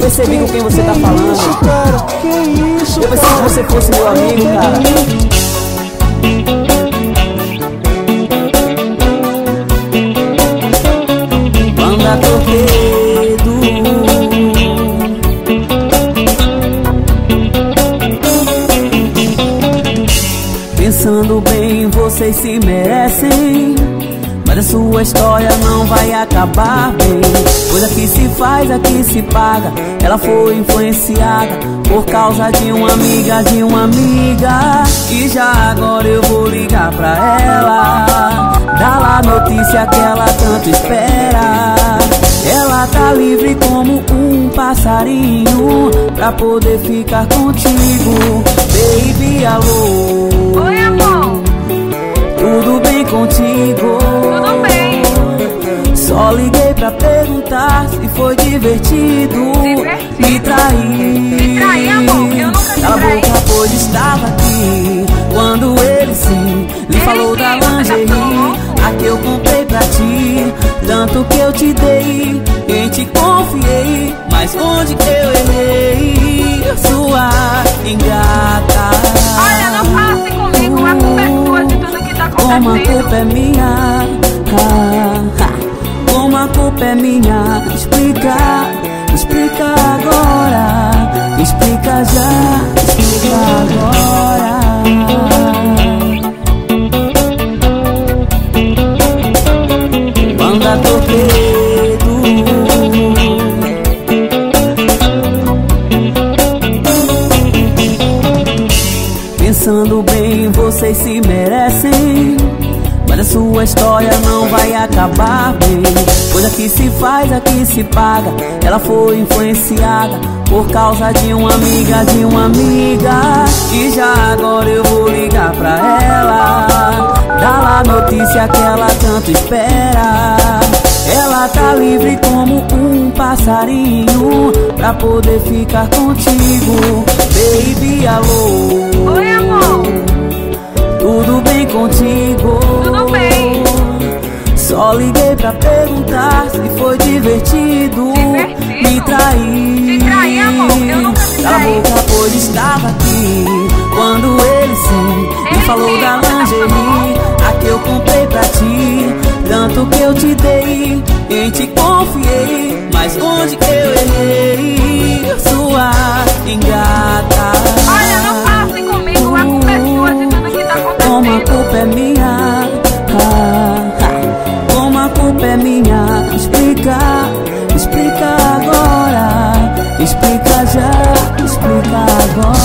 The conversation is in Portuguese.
percebi com quem você tá falando. Cara, que isso, eu pensei que você fosse meu amigo, cara. Banda Torpedo. Pensando bem, vocês se merecem, mas a sua história não vai acabar bem. Coisa que se faz, aqui se paga. Ela foi influenciada por causa de uma amiga, E já agora eu vou ligar pra ela, dar lá a notícia que ela tanto espera. Ela tá livre como um passarinho pra poder ficar contigo. Baby, alô. Oi, amor. Tudo bem contigo? Tudo bem. Só liguei pra perguntar se foi divertido. Me trair. Me trair, amor. Eu nunca te Cala a traí. boca, pois estava aqui quando ele sim lhe falou da lingerie, a que eu comprei pra ti. Tanto que eu te dei, em ti confiei, mas onde que eu errei? Sua ingrata. Olha, não faça comigo, a culpa é sua de tudo que tá Como a acontecendo. culpa é minha, como a culpa é minha. Explica, explica agora. Explica já, explica agora. Banda Torpedo. Pensando bem, vocês se merecem, mas a sua história não vai acabar bem. Coisa que se faz, aqui se paga. Ela foi influenciada por causa de uma amiga, E já agora eu vou ligar pra ela, dar lá a notícia que ela tanto espera. Ela tá livre como um passarinho pra poder ficar contigo. Baby, alô. Oi, amor. Tudo bem contigo? Tudo bem. Só liguei pra perguntar se foi divertido. Me trair. Me trair, amor. Eu nunca te Cala a traí. boca, pois estava aqui quando ele sim me falou da lingerie, a que eu comprei pra ti. Tanto que eu te dei, em ti confiei, mas onde que eu errei? Sua ingrata. Olha, não faça comigo, a culpa é sua de tudo que tá Como a acontecendo. culpa é minha, como a culpa é minha. Explica, explica agora. Explica já, explica agora.